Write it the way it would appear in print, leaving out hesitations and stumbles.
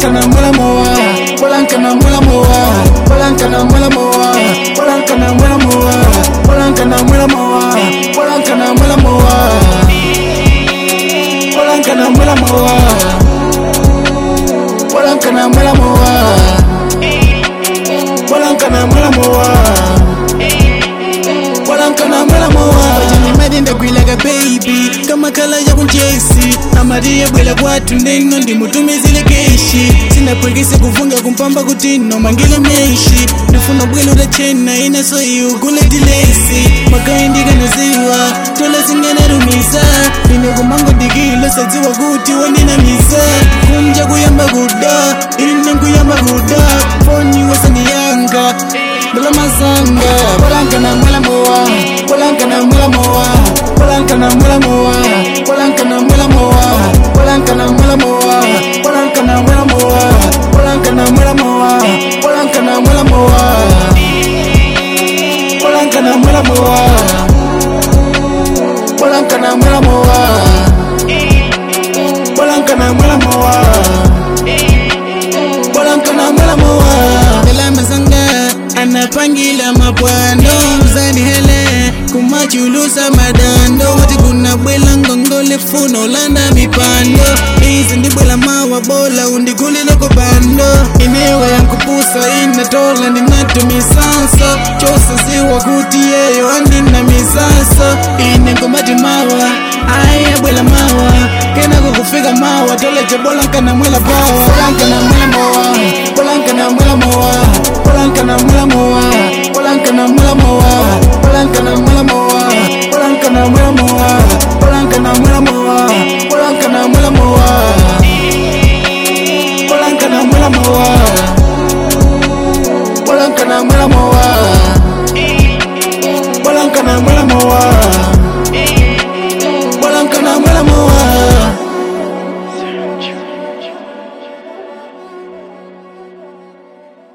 Bolankana mwela moa, bolankana mwela moa, bolankana mwela moa, bolankana mwela moa, bolankana mwela moa, bolankana mwela moa, bolankana mwela moa, bolankana mwela moa, bolankana mwela moa, bolankana mwela moa. Madenda kuilaga baby kama kala ya kunjesi amaria bwela kwatu ndeno ndi mutumizile keshi sina pwegese kufunga kumpamba kutino mangile meshi nifuna bwela udachena ina so yu kule dilesi makawe ndiga noziwa tola singena rumisa nine kumango digilo saziwa kuti wanina misa kunja kuyamba guda ine kuyamba guda foni wasani yanga Bala mazanga, bolankana mwela moa, bolankana mwela moa, bolankana mwela moa, bolankana mwela moa, bolankana mwela moa, bolankana mwela moa, bolankana mwela moa, bolankana mwela moa, bolankana mwela moa, bolankana mwela moa, bolankana mwela moa, bolankana mwela moa. Bala mazanga anapangila mapwando mzani hele kumachulusa madando wati kuna bwela ngongole funo landa mipando hizi ndi bwela mawa bola undikuli loko bando inewa yankupusa inatola ni natu misanso chosa ziwa kuti yeyo andina misanso ine ngomati mawa aya bwela mawa kena kukufika mawa toleche bolankana mwela bawa bolankana mwela mawa